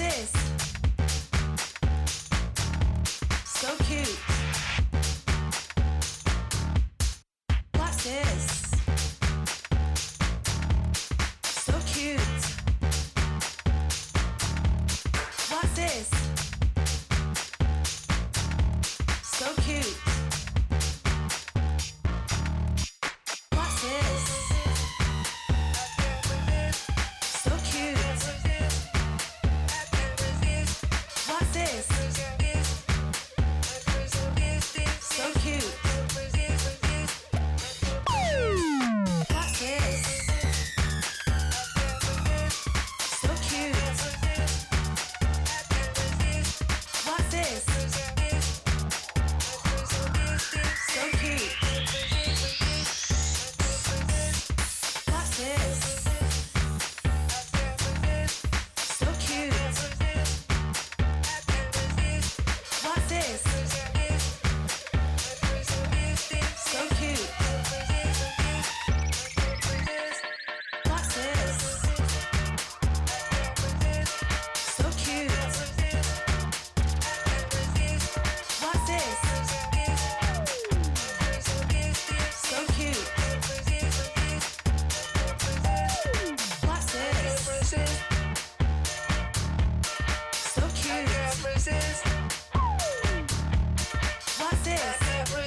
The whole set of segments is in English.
this? So cute. What's this? So cute. What's this? So cute. What's this? So cute. What's this? So cute. What's this? So cute. What's this? So cute. What's this? So cute. What's this? So cute. What's this? So cute. What's this? So cute. What's this? So cute. What's this?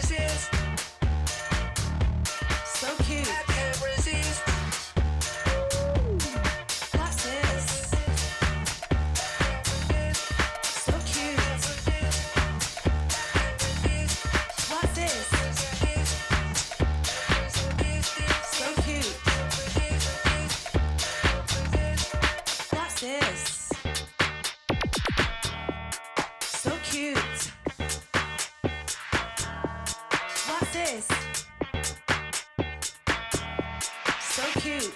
So cute. What's this? So cute. What's this? So cute. What's this? So cute. What's this? So cute.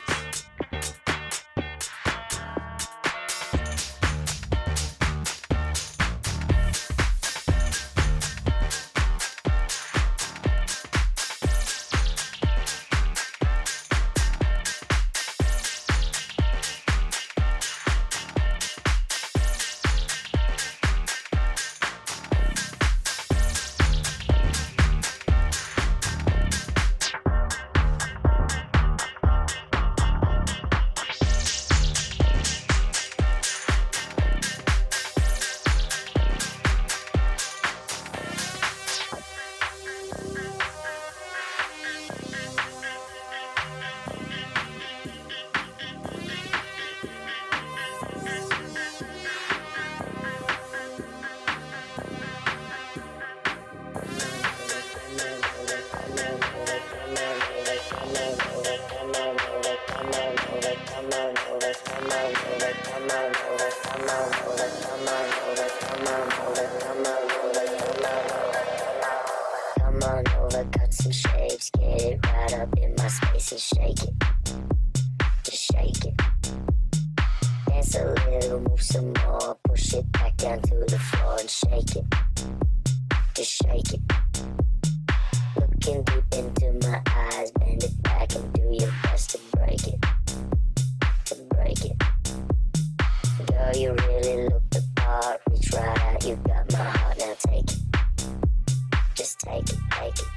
Come on over, cut some shapes, get it right up in my space and shake it. Just shake it. Dance a little, move some more, push it back down to the floor and shake it. Just shake it. Looking deep into my eyes, bend it back and do your best to break it. To break it. Girl, you really look the part, reach right out, you got my heart, now take it. Just take it, take it, take it.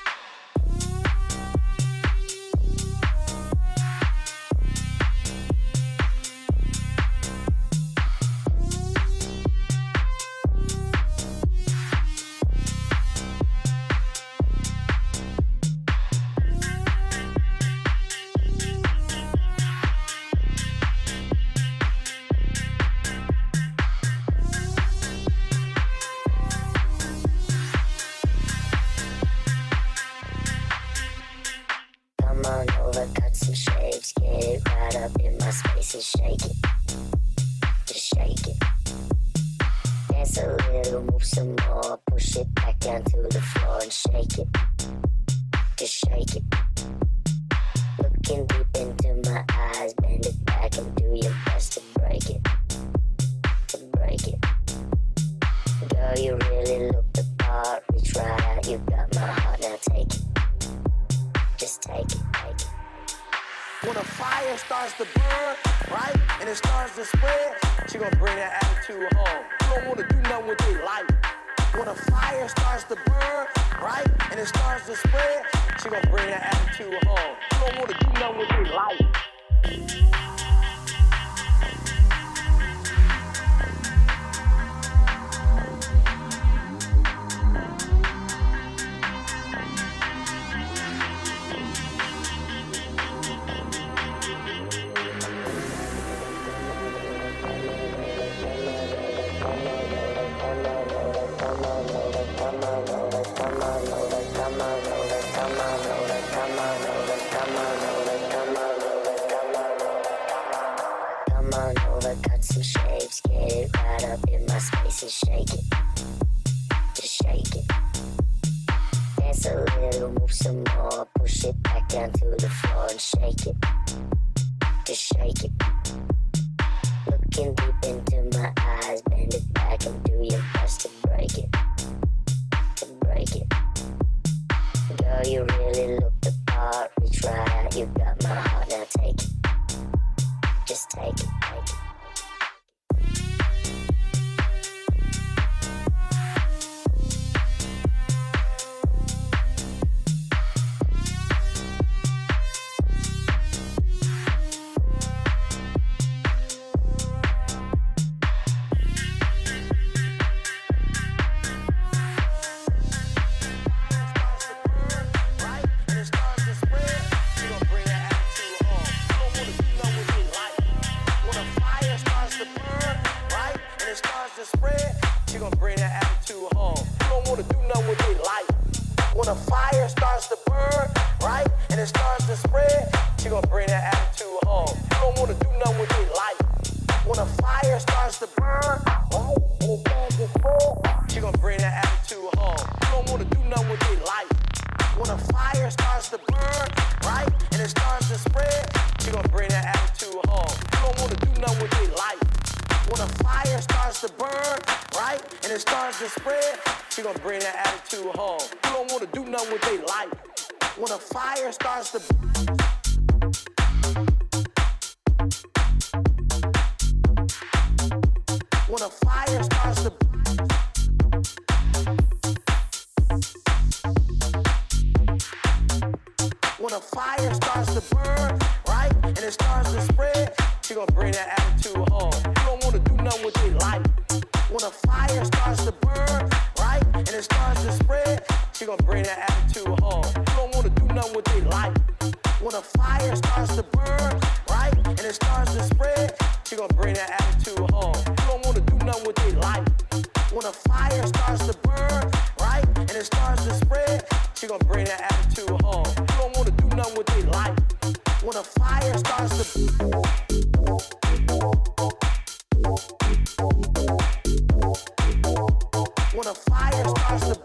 Cut some shapes, get it right up in my space and shake it. Just shake it. Dance a little, move some more, push it back down to the floor and shake it. Just shake it. Looking deep into my eyes, bend it back and do your best to break it. To break it. Girl, you really look the part, reach right out, you got my heart, now take it. Just take it, take it. When a fire starts to burn, right, and it starts to spread, she gonna bring that attitude home. You don't wanna do nothing with their life. When a fire starts to burn, right, and it starts to spread, she gonna bring that attitude home. You don't wanna do nothing with their life. Cut some shapes, get it right up in my space and shake it. Just shake it. Dance a little, move some more. Push it back down to the floor and shake it. Just shake it. Looking deep into my eyes, bend it back and do your best to break it. To break it. Girl, you really look the part. Reach right out, you got my heart, now take it. Just take it, take it. When a fire starts to burn, right, and it starts to spread, she gonna bring that attitude home. You don't wanna do nothing with your life. When a fire starts to burn, right, and it starts to spread, she gonna bring that attitude home. You don't wanna do nothing with your life. When a fire starts to burn, right, and it starts to spread, she gonna bring that attitude home. You don't wanna do nothing with your life. When a fire starts to burn, right, and it starts to spread, she gonna bring that attitude home. You don't wanna do nothing with their life. When a fire starts to when a fire starts to when a fire starts to burn, right, and it starts to spread, she gonna bring that attitude home. You don't wanna do nothing with their life. When a fire starts to burn, right, and it starts to spread, she gonna bring that attitude home. You don't wanna do nothing with their life. When a fire starts to burn, right, and it starts to spread, she gonna bring that attitude home. You don't wanna do nothing with their life. When a fire starts to burn, right, and it starts to spread, she gonna bring that attitude home. You don't wanna do nothing with their life. When a fire starts to when a fire starts to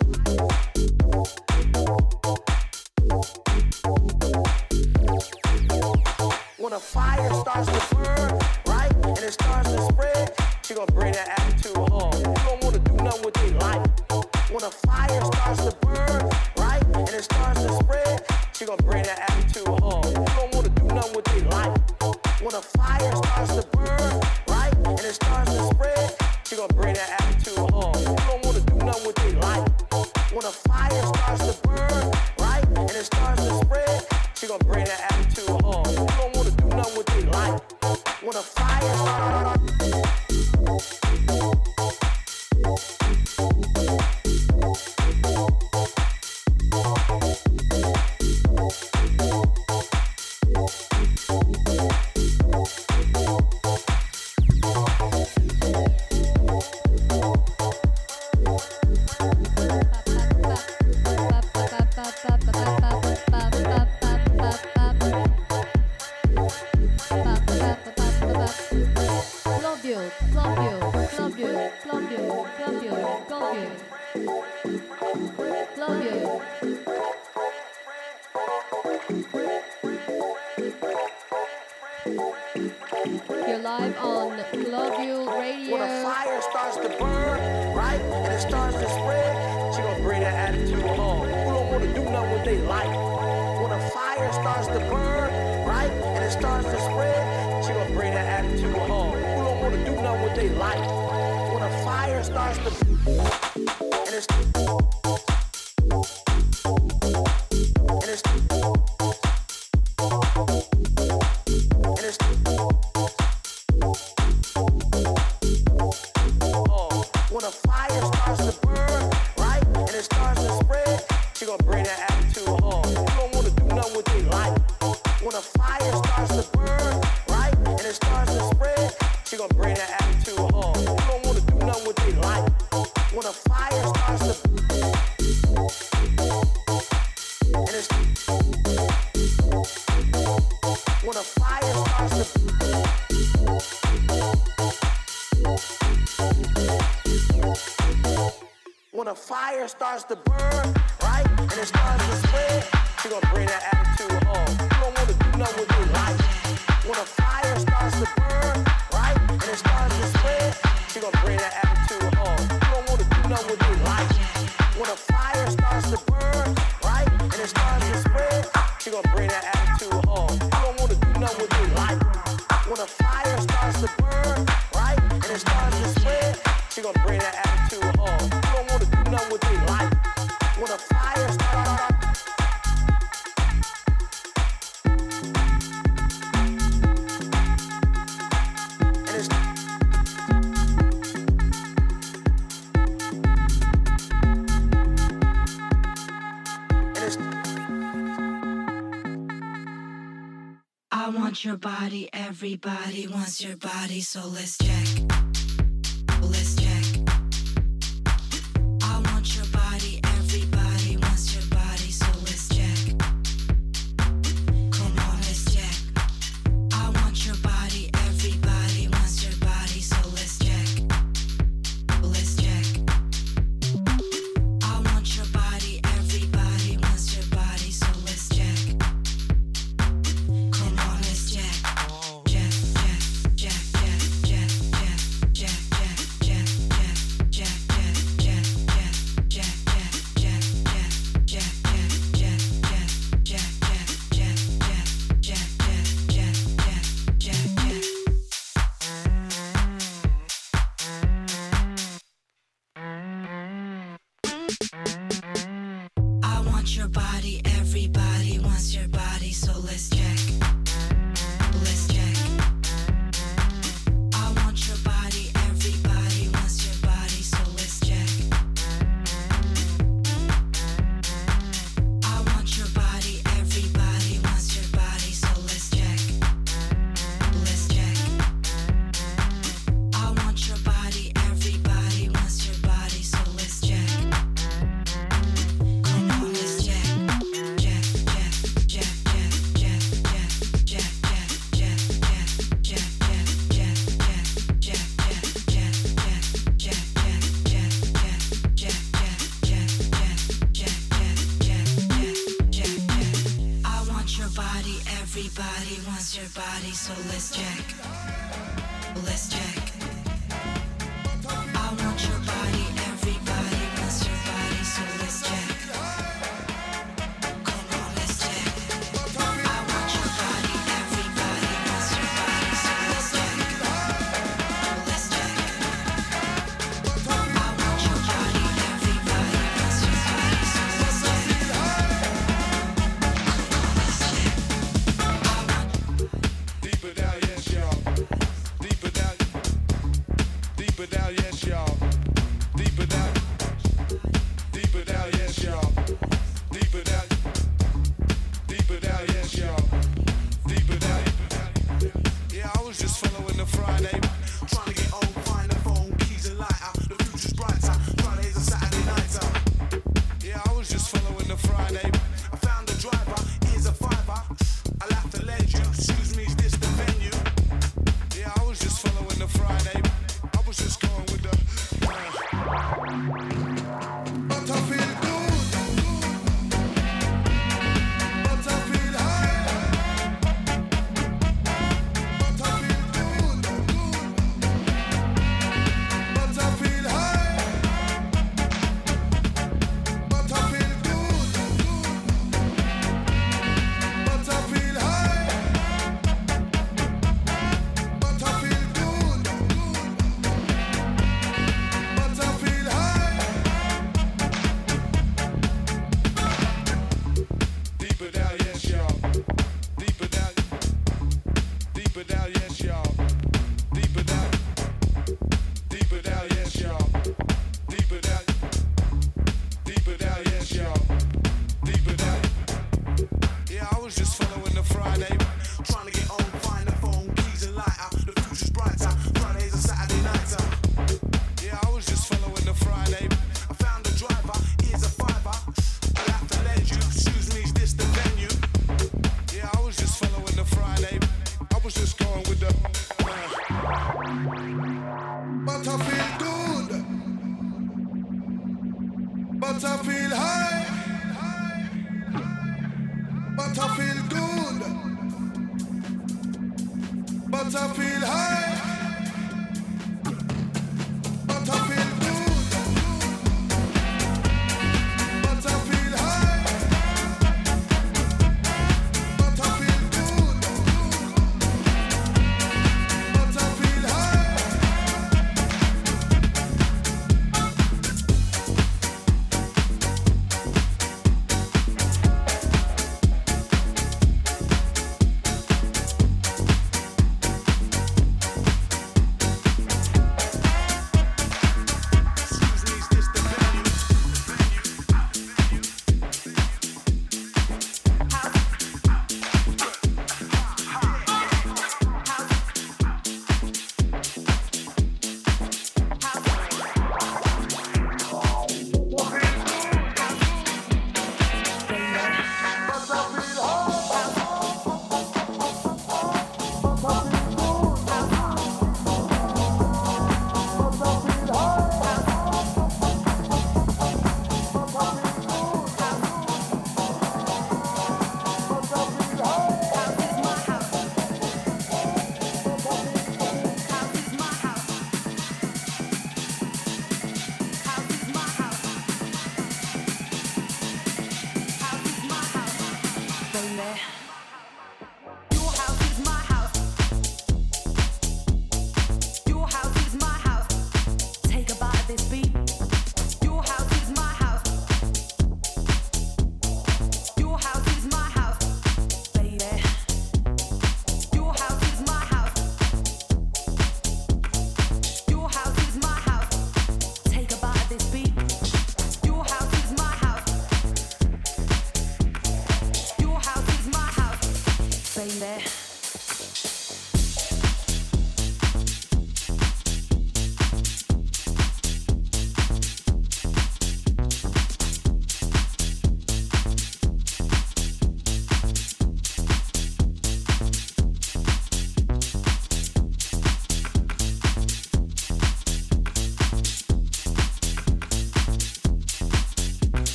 when a fire starts to burn, right, and it starts to spread, she gonna bring that attitude home. You don't wanna do nothing with their life. When a fire starts to burn, right, and it starts to spread, she gonna bring that attitude home. You don't wanna do nothing with their life. When a fire starts to burn, right, and it starts to spread, she gonna bring that attitude home. You don't wanna do nothing with their life. When a fire starts to burn, right, and it starts to spread, she gonna bring that attitude home. You don't wanna do nothing with their life. When a fire starts You're live on Globule Radio. when a fire starts to burn, right, and it starts to spread, she gonna bring that attitude home. You don't wanna do nothing with their life. When a fire starts to burn, right, and it it starts to spread, she gonna bring that attitude home. Who don't wanna do nothing with their life? When a fire starts to and it's when a fire starts to burn, right, and it starts to spread, she gonna bring that attitude home. You don't wanna do nothing with their life. When a fire starts to burn, right, and it starts to spread, she gonna bring that attitude home. You don't wanna do nothing with their life. When a fire starts to and it's when a fire starts to when a fire starts to burn, right, and it starts to spread, she gonna bring that attitude home. You don't wanna do nothing with your life. When a fire starts to burn, right, and it starts to spread, she gonna bring that attitude home. You don't wanna do nothing with your life. When a fire starts to burn, right, and it starts to spread, she gonna bring that attitude home. You don't wanna do nothing with your life. When a fire starts to burn, right, and it starts to spread, she gonna bring that attitude home. You don't wanna do nothing with their life. When a fire starts and it's I want your body, everybody wants your body, so let's check. Let's check. I want your body, everybody wants your body, so let's check. Come on, let's check. I want your body, everybody wants your body, so let's check. Let's check. I want your body, everybody wants your body, so let's check. Come on, let's check. Check, check, check, check, check, check, check, check, check, check, I want your body, everybody wants your body, so let's check. Let's check. I want your body, everybody wants your body, so let's check. I want your body, everybody wants your body, so let's check. Let's check. I want your body, everybody wants your body, so let's check. Come on, let's check. Check, check, check, check, check, check, check, check, check, I want your body, everybody wants your body, so let's check. Let's check. I want your body, everybody wants your body, so let's check. Come on, let's check. I want your body, everybody wants your body, so let's check. Let's check. I want your body, everybody wants your body, so let's check. Deeper down, yes, y'all. Deeper down, yes, y'all. Deeper down, yes, y'all. Deeper down, yes, y'all. Deeper down. Yeah, I was just following the Friday. Trying to get on, find the phone, keys and lighter. The future's brighter. Fridays and Saturday nighter. Yeah, I was just following the Friday. I found the driver, here's a fiver. I'll have to lend you. Excuse me, is this the venue? Yeah, I was just following the Friday. I was just going with the. But I feel good. But I feel high. But I feel good. But I feel high. But I feel good. But I feel high. but I feel good, but I feel high, but I feel good, but I feel high, but I feel good, but I feel high, but I feel good, but I feel high.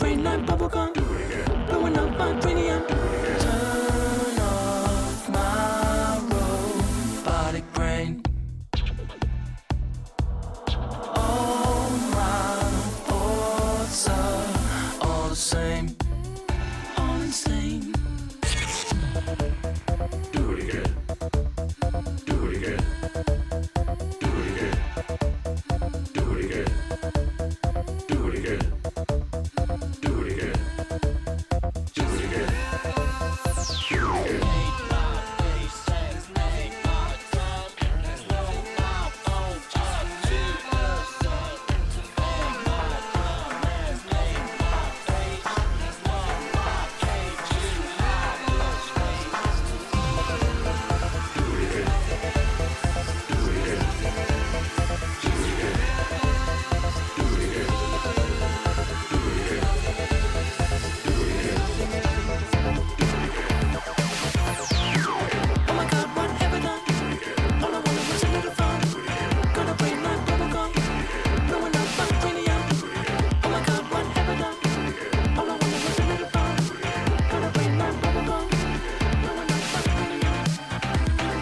brain like bubblegum. Blowing up my cranium. Turn off my robotic brain. All my thoughts are all the same. All insane. Do it again. Do it again. Do it again. Do it again. Do it again. Do it again. Do it again. Do it again. Oh my God, what have I done? All I wanted was a little fun. Got a brain like bubblegum. Blowing up my cranium. Oh my God, what have I done? All I wanted was a little fun. Got a brain like bubblegum. Blowing up my cranium.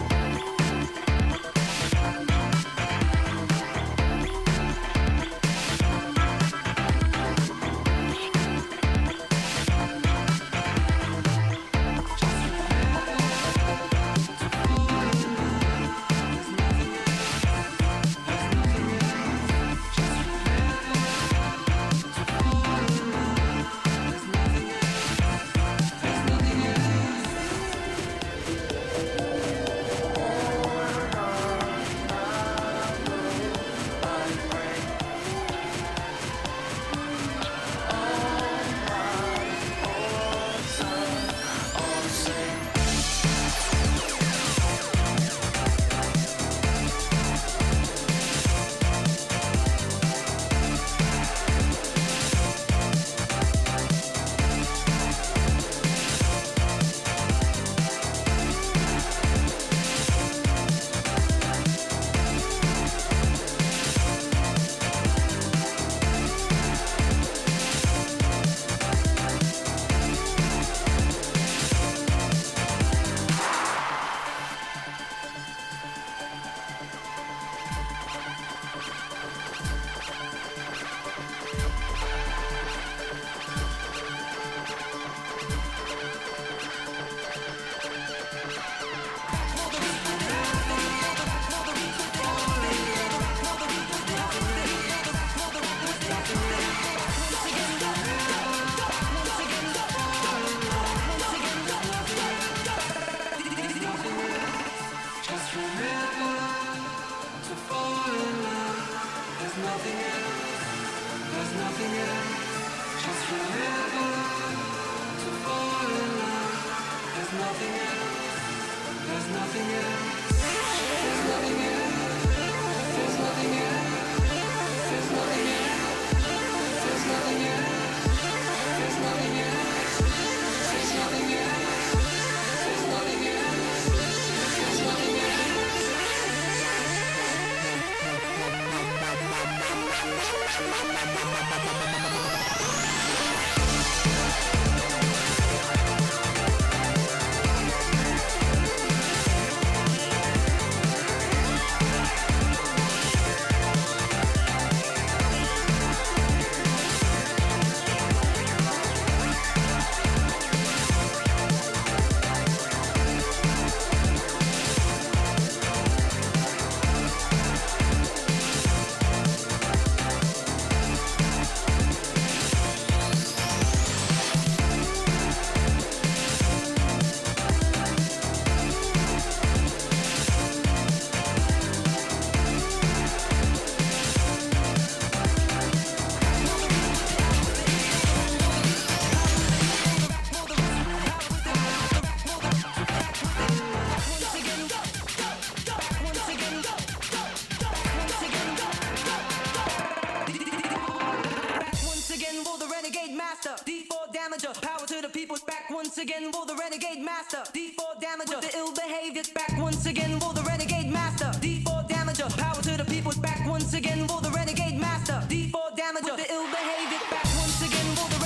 once again for the renegade master. D4 damager with the ill behavior. Back once again for the renegade master. D4 damager. Power to the people. Back once again for the renegade master. D4 damager with the ill behavior. Back once again for the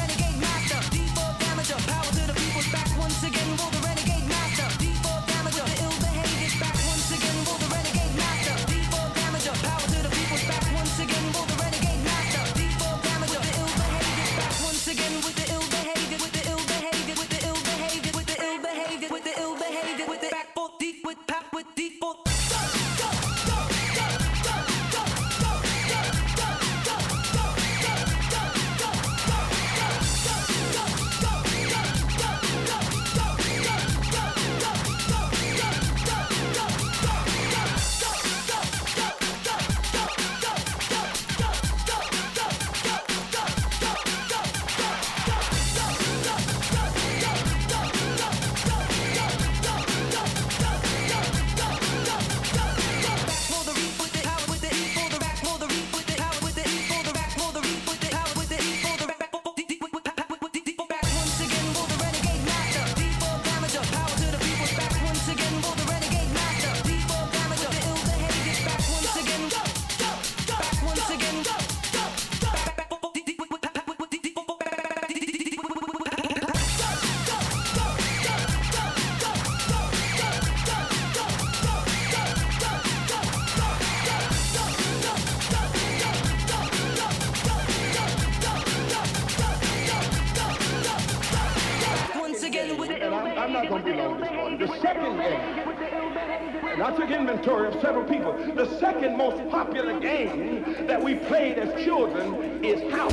second game, and I took inventory of several people, the second most popular game that we played as children is house.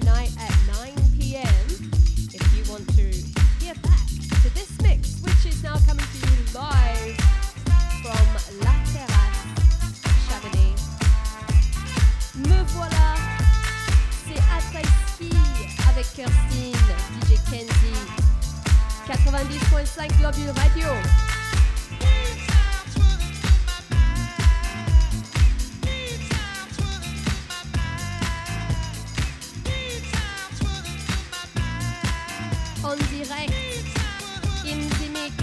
night at 9 p.m. if you want to hear back to this mix, which is now coming to you live from La Terrasse, Chamonix. Me voilà, c'est Après-Ski avec Kirstine, DJ Kenzie, 90.5 Globule Radio. En direct, in the mix.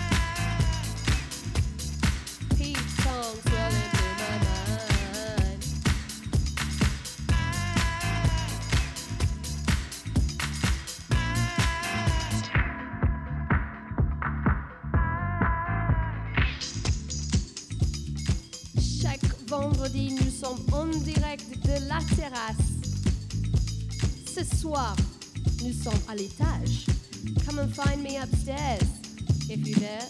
Pete songs well into my mind. Chaque vendredi, nous sommes en direct de La Terrasse. Ce soir, nous sommes à l'étage. Come and find me upstairs if you're there.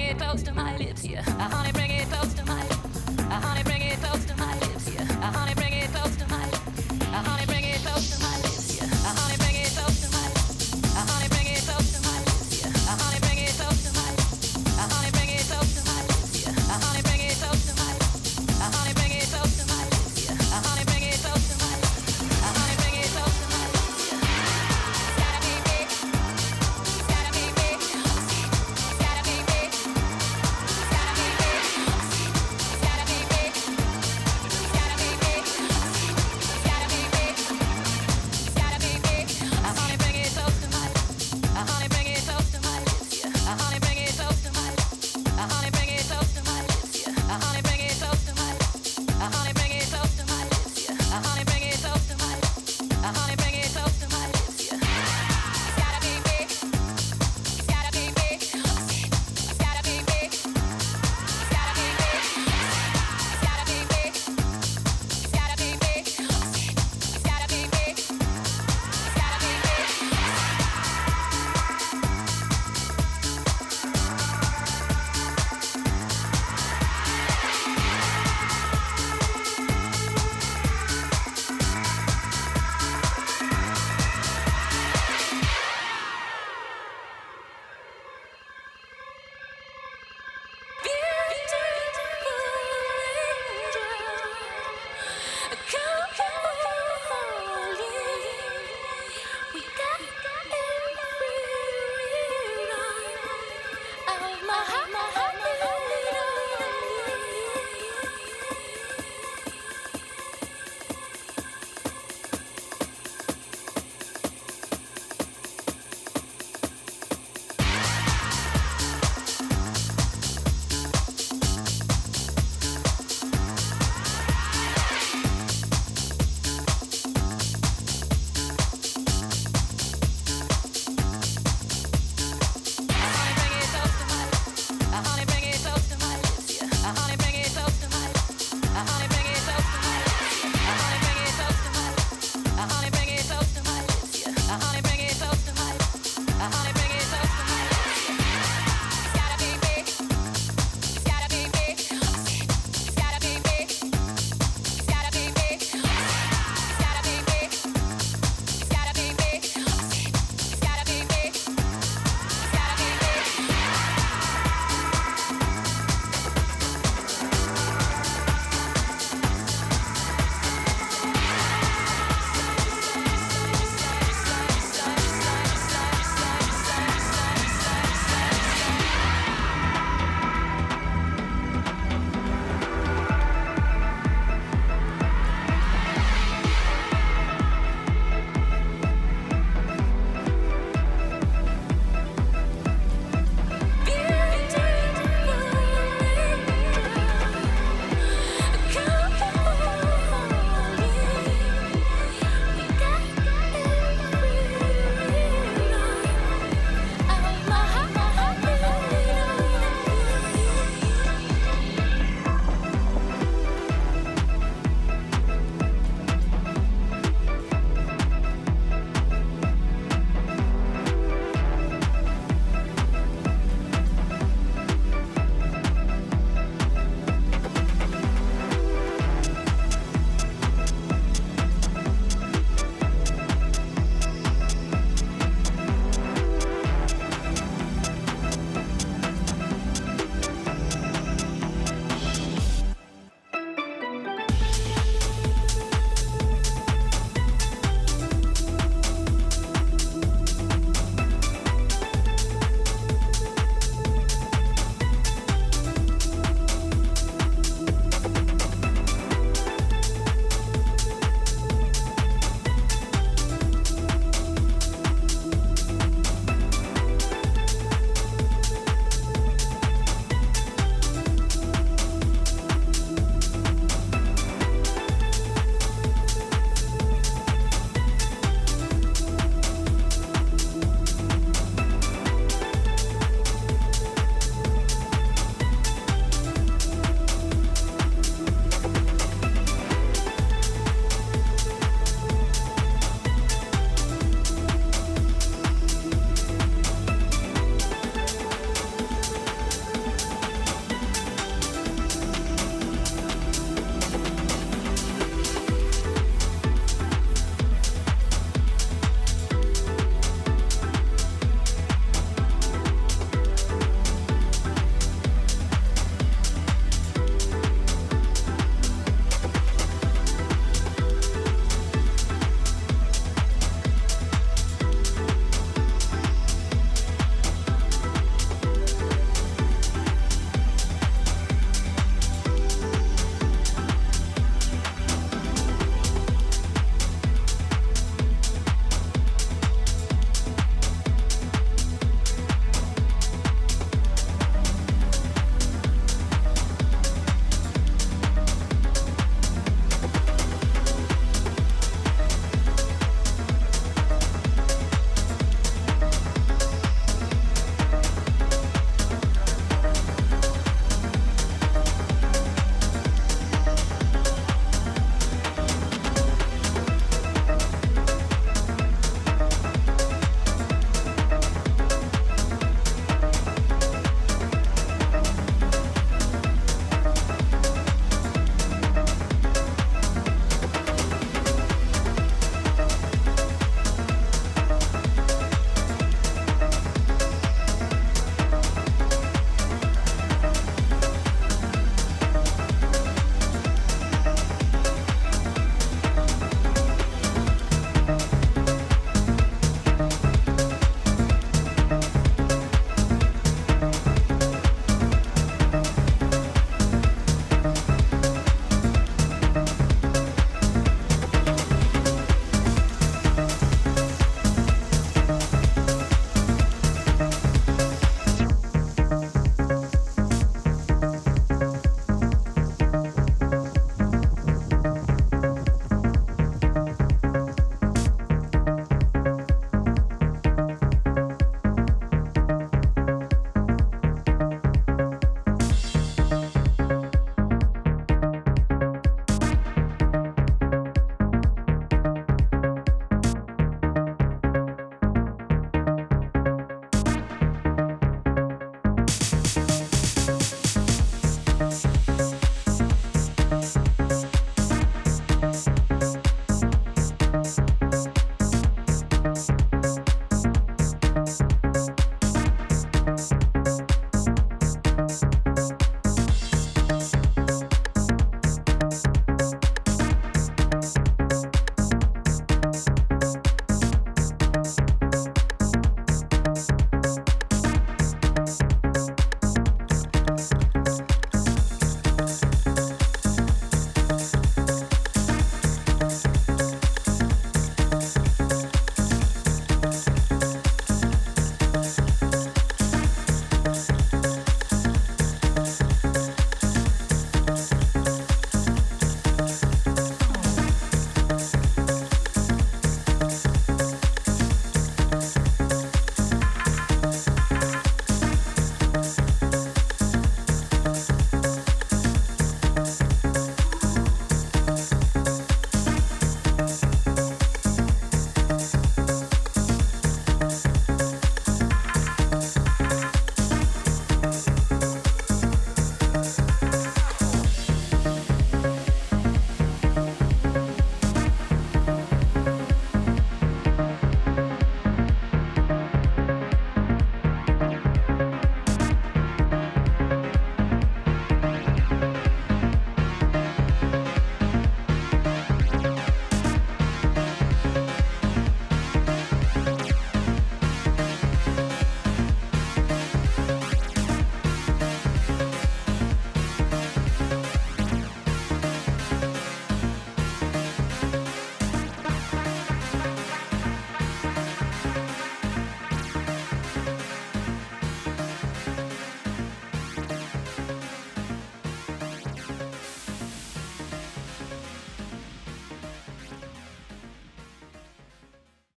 it close to my lips, yeah. Honey, bring it close to my lips.